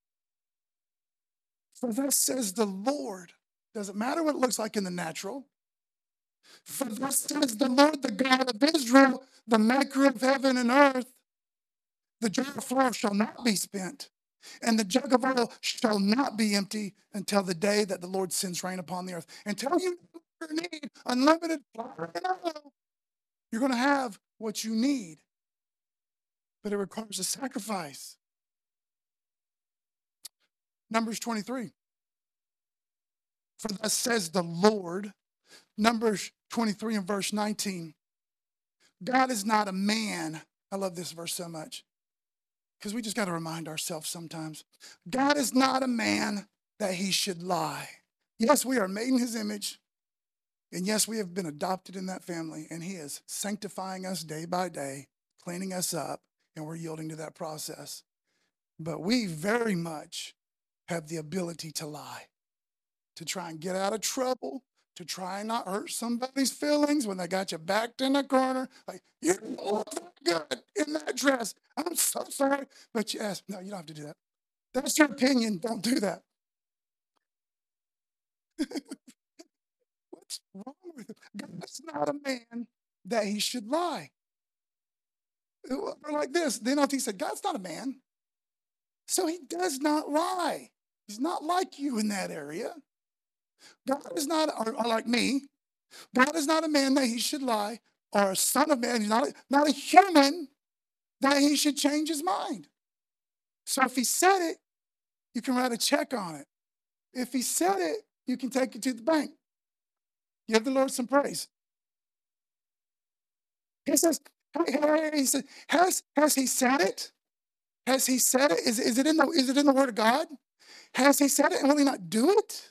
Speaker 1: For thus says the Lord. Doesn't matter what it looks like in the natural. For thus says the Lord, the God of Israel, the maker of heaven and earth. The jar of flour shall not be spent, and the jug of oil shall not be empty until the day that the Lord sends rain upon the earth. Until you need unlimited flour and oil, you're going to have what you need. But it requires a sacrifice. Numbers twenty-three. For thus says the Lord. Numbers twenty-three and verse nineteen. God is not a man. I love this verse so much because we just got to remind ourselves sometimes. God is not a man that he should lie. Yes, we are made in his image. And yes, we have been adopted in that family. And he is sanctifying us day by day, cleaning us up, and we're yielding to that process. But we very much have the ability to lie, to try and get out of trouble, to try and not hurt somebody's feelings when they got you backed in a corner. Like, you don't look that good in that dress. I'm so sorry. But you ask, no, you don't have to do that. That's your opinion. Don't do that. What's wrong with him? God's not a man that he should lie. Or like this, the N L T said, God's not a man, so he does not lie. He's not like you in that area. God is not, or, or like me, God is not a man that he should lie, or a son of man. He's not a, not a human that he should change his mind. So if he said it, you can write a check on it. If he said it, you can take it to the bank. Give the Lord some praise. He says, hey, hey, he said, has, has he said it? Has he said it? Is, is, it in the, is it in the word of God? Has he said it and will he not do it?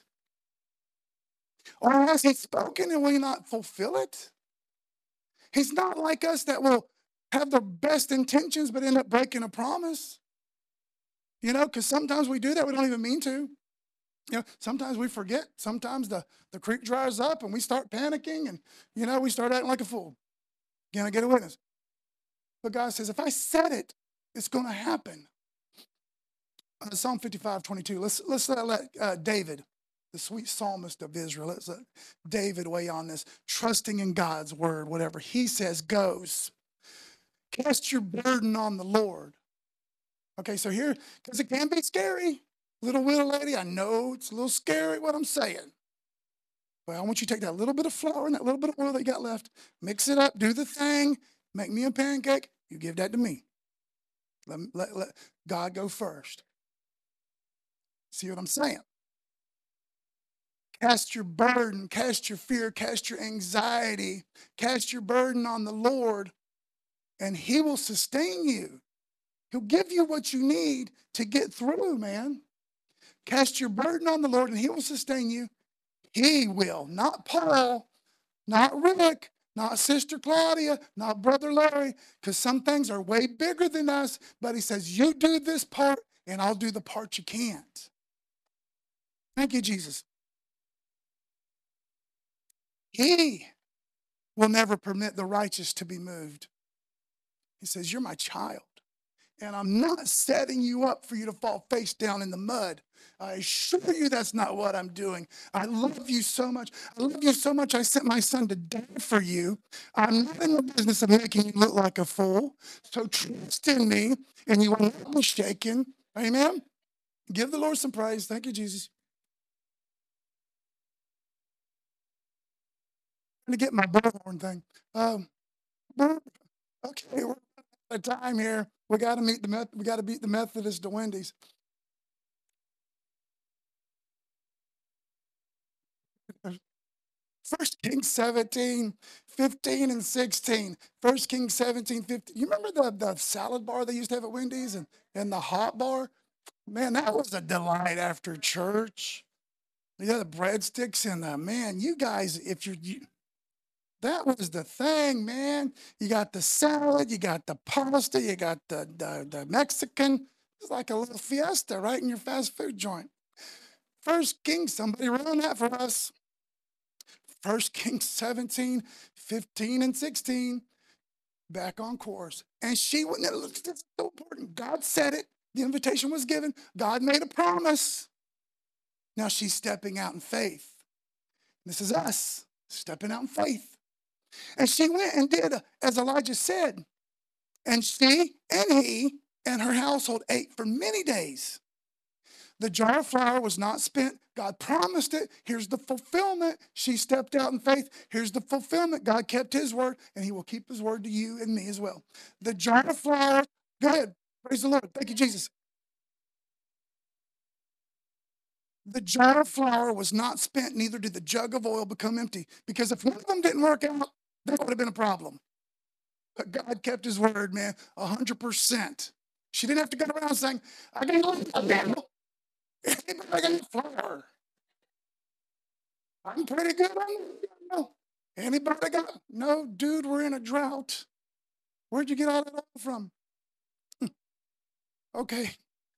Speaker 1: Or has he spoken and will he not fulfill it? He's not like us that will have the best intentions but end up breaking a promise. You know, because sometimes we do that, we don't even mean to. You know, sometimes we forget. Sometimes the, the creek dries up and we start panicking and, you know, we start acting like a fool. Can I get a witness? But God says, if I said it, it's going to happen. Uh, Psalm fifty-five, twenty-two. Let's, let's uh, let uh, David, the sweet psalmist of Israel, let's let David weigh on this. Trusting in God's word, whatever he says goes. Cast your burden on the Lord. Okay, so here, because it can be scary. Little widow lady, I know it's a little scary what I'm saying. But I want you to take that little bit of flour and that little bit of oil that you got left, mix it up, do the thing, make me a pancake, you give that to me. Let, let, let God go first. See what I'm saying? Cast your burden, cast your fear, cast your anxiety, cast your burden on the Lord, and he will sustain you. He'll give you what you need to get through, man. Cast your burden on the Lord, and he will sustain you. He will, not Paul, not Rick, not Sister Claudia, not Brother Larry, because some things are way bigger than us. But he says, you do this part, and I'll do the part you can't. Thank you, Jesus. He will never permit the righteous to be moved. He says, you're my child, and I'm not setting you up for you to fall face down in the mud. I assure you that's not what I'm doing. I love you so much. I love you so much I sent my son to die for you. I'm not in the business of making you look like a fool. So trust in me, and you will not be shaken. Amen? Give the Lord some praise. Thank you, Jesus. I'm going to get my bullhorn thing. Um, okay, we're out of time here. We got to meet the we got to beat the Methodist to Wendy's. First Kings seventeen, fifteen, and sixteen. First Kings seventeen, fifteen. You remember the, the salad bar they used to have at Wendy's and, and the hot bar? Man, that was a delight after church. Yeah, the breadsticks and the, man, you guys, if you're, you, that was the thing, man. You got the salad, you got the pasta, you got the, the, the Mexican. It's like a little fiesta right in your fast food joint. First Kings, somebody run that for us. First Kings seventeen, fifteen, and sixteen, back on course. And she wouldn't, it's so important. God said it. The invitation was given. God made a promise. Now she's stepping out in faith. This is us stepping out in faith. And she went and did as Elijah said. And she and he and her household ate for many days. The jar of flour was not spent. God promised it. Here's the fulfillment. She stepped out in faith. Here's the fulfillment. God kept his word, and he will keep his word to you and me as well. The jar of flour, go ahead. Praise the Lord. Thank you, Jesus. The jar of flour was not spent, neither did the jug of oil become empty. Because if one of them didn't work out, that would have been a problem. But God kept his word, man, one hundred percent. She didn't have to go around saying, I got a little I got flour. I'm pretty good on no. Anybody got no, dude, we're in a drought. Where'd you get all that oil from? Okay.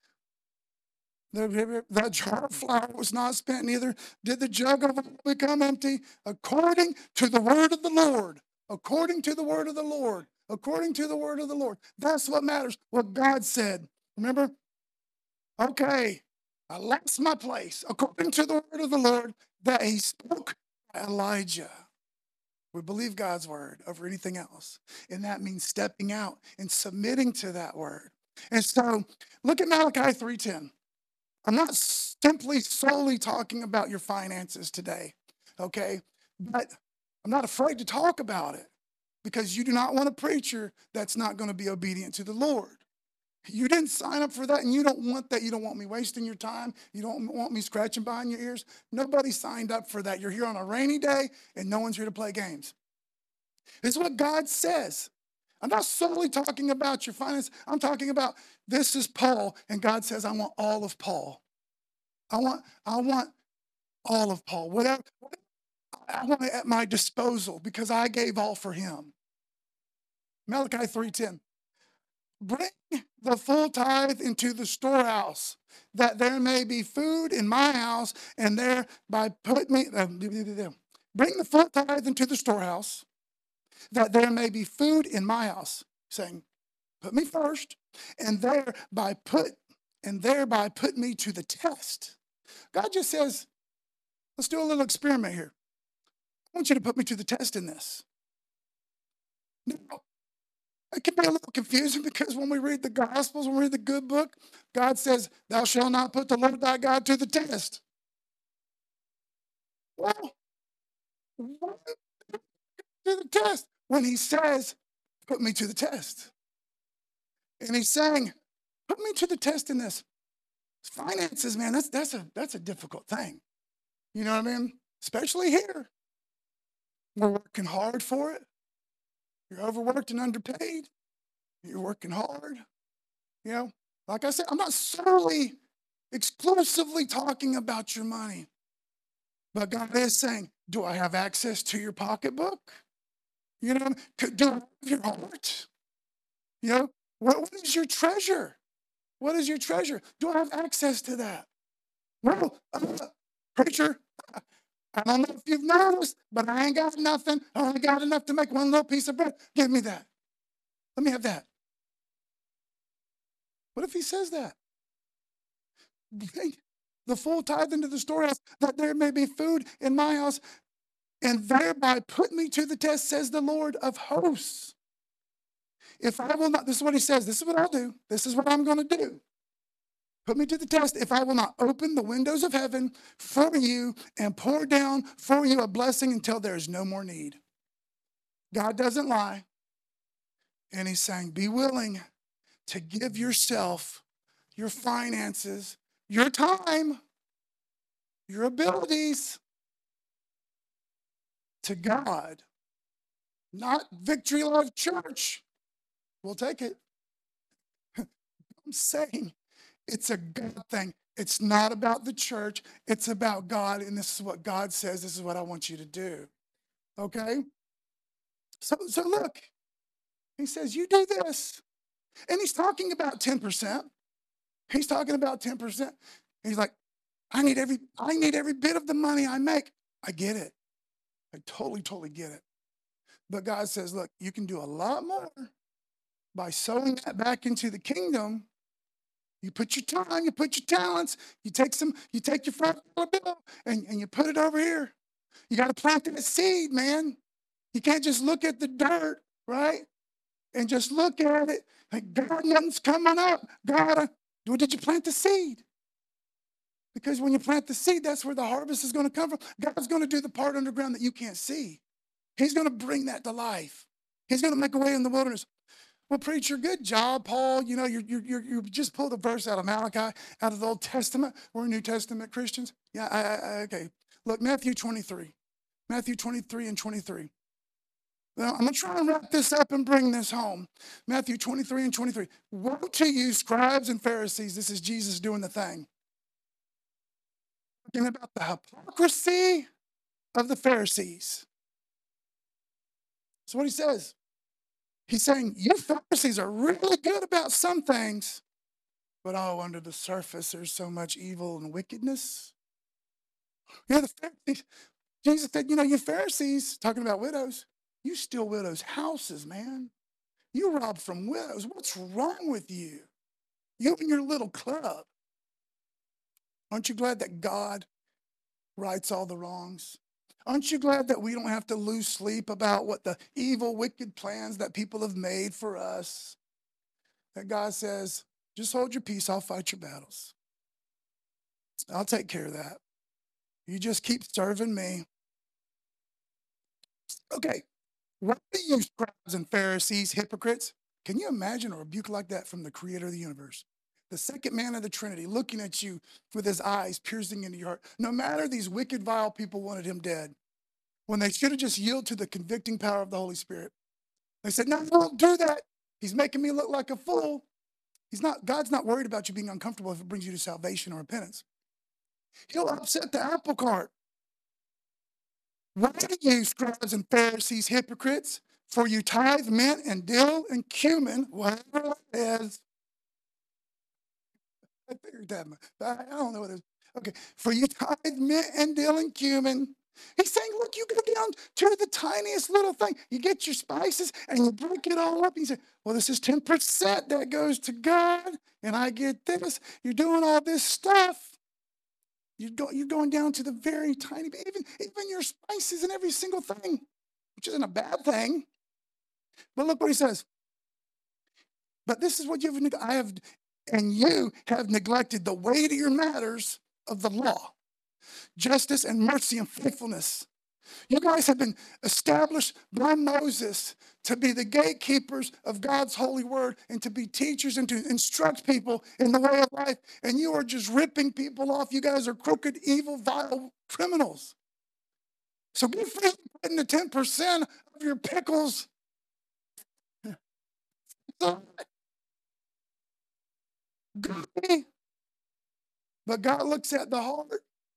Speaker 1: The, the jar of flour was not spent, neither did the jug of oil become empty, according to the word of the Lord. According to the word of the Lord. According to the word of the Lord. That's what matters, what God said. Remember? Okay, I lost my place. According to the word of the Lord that he spoke to Elijah. We believe God's word over anything else. And that means stepping out and submitting to that word. And so look at Malachi three ten. I'm not simply solely talking about your finances today, okay? But I'm not afraid to talk about it because you do not want a preacher that's not going to be obedient to the Lord. You didn't sign up for that, and you don't want that. You don't want me wasting your time. You don't want me scratching behind your ears. Nobody signed up for that. You're here on a rainy day, and no one's here to play games. It's what God says. I'm not solely talking about your finance. I'm talking about this is Paul, and God says, I want all of Paul. I want, I want all of Paul. Whatever, I want it at my disposal because I gave all for him. Malachi three ten. Bring the full tithe into the storehouse, that there may be food in my house, and thereby put me. Uh, bring the full tithe into the storehouse, that there may be food in my house. Saying, put me first, and thereby put and thereby put me to the test. God just says, let's do a little experiment here. I want you to put me to the test in this. Now, it can be a little confusing because when we read the Gospels, when we read the good book, God says, thou shalt not put the Lord thy God to the test. Well, what to the test? When he says, put me to the test. And he's saying, put me to the test in this. Finances, man, that's that's a that's a difficult thing. You know what I mean? Especially here. We're working hard for it. You're overworked and underpaid. You're working hard. You know, like I said, I'm not solely exclusively talking about your money. But God is saying, do I have access to your pocketbook? You know, do I have your heart? You know, what, what is your treasure? What is your treasure? Do I have access to that? Well, uh, preacher, I don't know if you've noticed, but I ain't got nothing. I only got enough to make one little piece of bread. Give me that. Let me have that. What if he says that? Bring the full tithe into the storehouse, that there may be food in my house, and thereby put me to the test, says the Lord of hosts. If I will not, this is what he says, this is what I'll do. This is what I'm going to do. Put me to the test if I will not open the windows of heaven for you and pour down for you a blessing until there is no more need. God doesn't lie. And he's saying, be willing to give yourself, your finances, your time, your abilities to God, not Victory Life Church. We'll take it. I'm saying it's a God thing. It's not about the church. It's about God. And this is what God says. This is what I want you to do. Okay? So, so look, he says, you do this. And he's talking about ten percent. He's talking about ten percent. He's like, I need every, I need every bit of the money I make. I get it. I totally, totally get it. But God says, look, you can do a lot more by sowing that back into the kingdom. You put your time, you put your talents, you take some, you take your five dollar bill and, and you put it over here. You got to plant that seed, man. You can't just look at the dirt, right? And just look at it. Like, God, nothing's coming up. God, uh, did you plant the seed? Because when you plant the seed, that's where the harvest is going to come from. God's going to do the part underground that you can't see. He's going to bring that to life. He's going to make a way in the wilderness. Well, preacher, good job, Paul. You know, you you you just pulled a verse out of Malachi, out of the Old Testament. We're New Testament Christians. Yeah, I, I, okay. Look, Matthew twenty-three. Matthew twenty-three and twenty-three. Now, I'm going to try and wrap this up and bring this home. Matthew twenty-three and twenty-three. Woe to you, scribes and Pharisees. This is Jesus doing the thing. Talking about the hypocrisy of the Pharisees. That's what he says. He's saying, you Pharisees are really good about some things, but oh, under the surface, there's so much evil and wickedness. Yeah, the Pharisees. Jesus said, you know, you Pharisees, talking about widows, you steal widows' houses, man. You rob from widows. What's wrong with you? You and your little club. Aren't you glad that God rights all the wrongs? Aren't you glad that we don't have to lose sleep about what the evil, wicked plans that people have made for us? That God says, just hold your peace, I'll fight your battles. I'll take care of that. You just keep serving me. Okay. What do you scribes and Pharisees, hypocrites? Can you imagine a rebuke like that from the creator of the universe? The second man of the Trinity looking at you with his eyes piercing into your heart. No matter these wicked, vile people wanted him dead, when they should have just yielded to the convicting power of the Holy Spirit. They said, no, don't do that. He's making me look like a fool. He's not, God's not worried about you being uncomfortable if it brings you to salvation or repentance. He'll upset the apple cart. Why do you, scribes and Pharisees, hypocrites? For you tithe mint and dill and cumin, whatever it is. I figured that. I don't know what it is. Okay. For you tithe mint and dill and cumin. He's saying, look, you go down to the tiniest little thing. You get your spices and you break it all up. And you say, well, this is ten percent that goes to God. And I get this. You're doing all this stuff. You're, go, you're going down to the very tiny, even, even your spices and every single thing, which isn't a bad thing. But look what he says. But this is what you've, I have, and you have neglected the weightier matters of the law, justice and mercy and faithfulness. You guys have been established by Moses to be the gatekeepers of God's holy word and to be teachers and to instruct people in the way of life. And you are just ripping people off. You guys are crooked, evil, vile criminals. So get free putting the ten percent of your pickles. But God looks at the heart.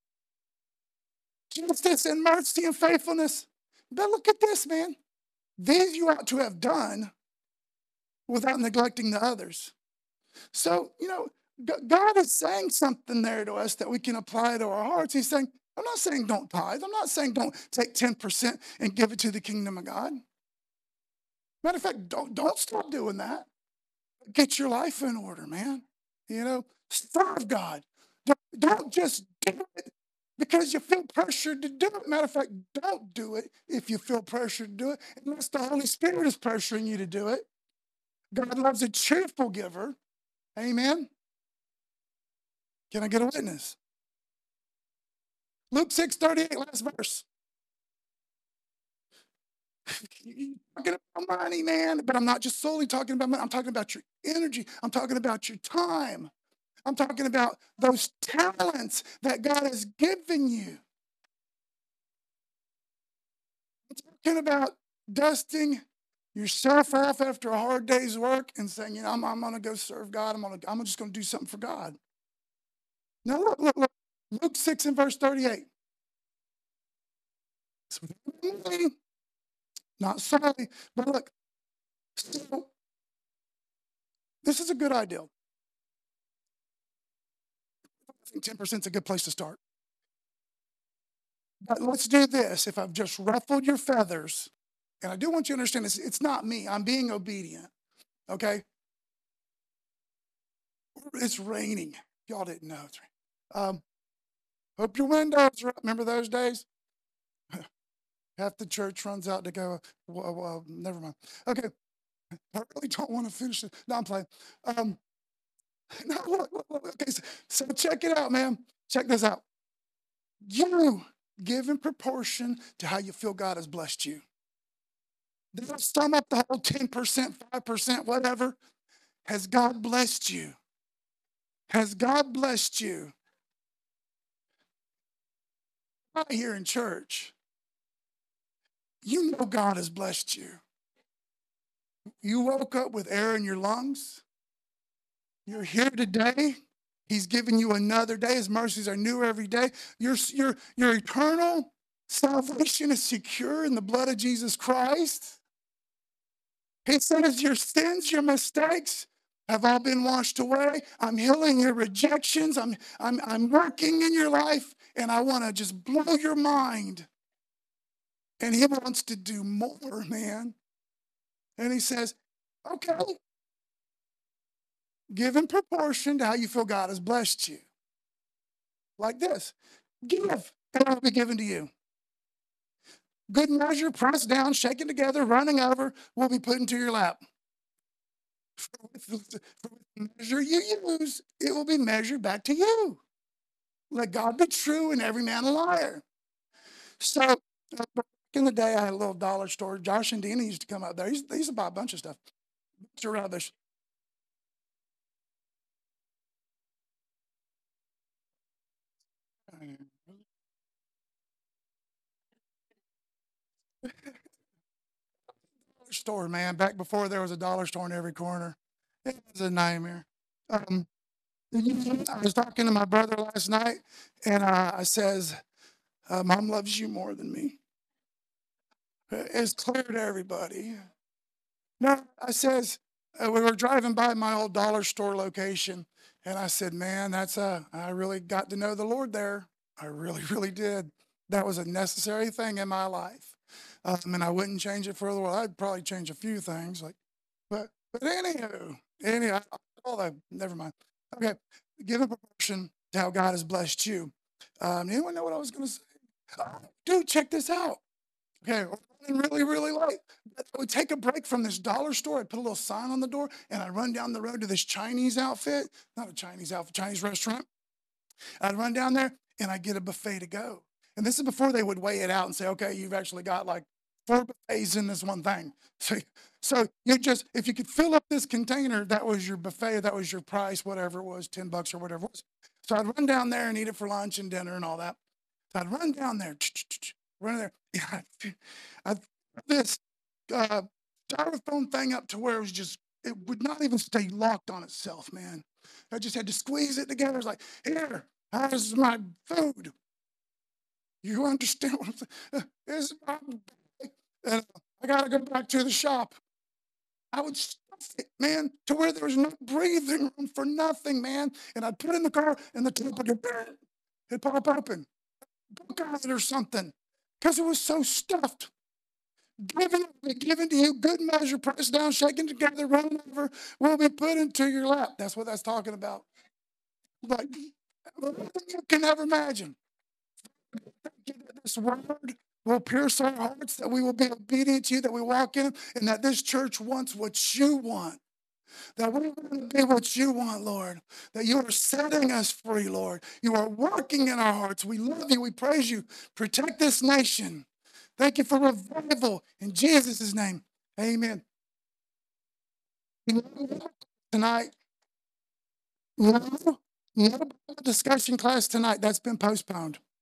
Speaker 1: Justice and mercy and faithfulness. But look at this, man. These you ought to have done without neglecting the others. So, you know, God is saying something there to us that we can apply to our hearts. He's saying, I'm not saying don't tithe. I'm not saying don't take ten percent and give it to the kingdom of God. Matter of fact, don't, don't stop doing that. Get your life in order, man. You know, serve God. Don't, don't just do it because you feel pressured to do it. Matter of fact, don't do it if you feel pressured to do it, unless the Holy Spirit is pressuring you to do it. God loves a cheerful giver. Amen. Can I get a witness? Luke six thirty-eight, last verse. You're talking about money, man, but I'm not just solely talking about money. I'm talking about your energy. I'm talking about your time. I'm talking about those talents that God has given you. I'm talking about dusting yourself off after a hard day's work and saying, you know, I'm, I'm going to go serve God. I'm, gonna, I'm just going to do something for God. Now, look, look, look. Luke six and verse thirty-eight. Not solely, but look. So, this is a good idea. I think ten percent is a good place to start. But let's do this. If I've just ruffled your feathers, and I do want you to understand this, it's not me. I'm being obedient, okay? It's raining. Y'all didn't know. It's raining. Um, hope your windows are up. Remember those days? Half the church runs out to go, well, well, never mind. Okay, I really don't want to finish it. No, I'm playing. Um, no, look, look, look, okay, so, so check it out, man. Check this out. You give in proportion to how you feel God has blessed you. Don't sum up the whole ten percent, five percent, whatever. Has God blessed you? Has God blessed you? Not here in church. You know God has blessed you. You woke up with air in your lungs. You're here today. He's given you another day. His mercies are new every day. Your, your, your eternal salvation is secure in the blood of Jesus Christ. He says your sins, your mistakes have all been washed away. I'm healing your rejections. I'm, I'm, I'm working in your life, and I want to just blow your mind. And he wants to do more, man. And he says, okay, give in proportion to how you feel God has blessed you. Like this, give, and it will be given to you. Good measure, pressed down, shaken together, running over, will be put into your lap. For the measure you use, it will be measured back to you. Let God be true and every man a liar. So uh, back in the day, I had a little dollar store. Josh and Dina used to come out there. They used, they used to buy a bunch of stuff. Bunch of rubbish. Store, man, back before there was a dollar store in every corner. It was a nightmare. Um, I was talking to my brother last night, and uh, I says, uh, "Mom loves you more than me." It's clear to everybody. No, I says, uh, we were driving by my old dollar store location, and I said, "Man, that's a I really got to know the Lord there. I really, really did. That was a necessary thing in my life, um, and I wouldn't change it for the world. I'd probably change a few things, like, but but anywho, anyhow, all that. Never mind. Okay, give a proportion to how God has blessed you. Um, anyone know what I was going to say? Uh, dude, check this out. Okay, we're running really, really late. But I would take a break from this dollar store. I'd put a little sign on the door, and I'd run down the road to this Chinese outfit, not a Chinese outfit, Chinese restaurant. I'd run down there, and I'd get a buffet to go. And this is before they would weigh it out and say, okay, you've actually got like four buffets in this one thing. So, so you just, if you could fill up this container, that was your buffet, that was your price, whatever it was, ten bucks or whatever it was. So I'd run down there and eat it for lunch and dinner and all that. So I'd run down there, run there. I this uh, styrofoam thing up to where it was just, it would not even stay locked on itself, man. I just had to squeeze it together. It's like, here, how's my food? You understand what I'm saying? It's my and I gotta go back to the shop. I would stuff it, man, to where there was no breathing room for nothing, man. And I'd put it in the car and the top would go, it'd pop open, book on it or something. Because it was so stuffed. Given will be given to you, good measure, pressed down, shaken together, running over, will be put into your lap. That's what that's talking about. Like, you can never imagine. This word will pierce our hearts, that we will be obedient to you, that we walk in, and that this church wants what you want. That we want to be what you want, Lord. That you are setting us free, Lord. You are working in our hearts. We love you. We praise you. Protect this nation. Thank you for revival in Jesus' name. Amen. Tonight, no, no discussion class tonight. That's been postponed.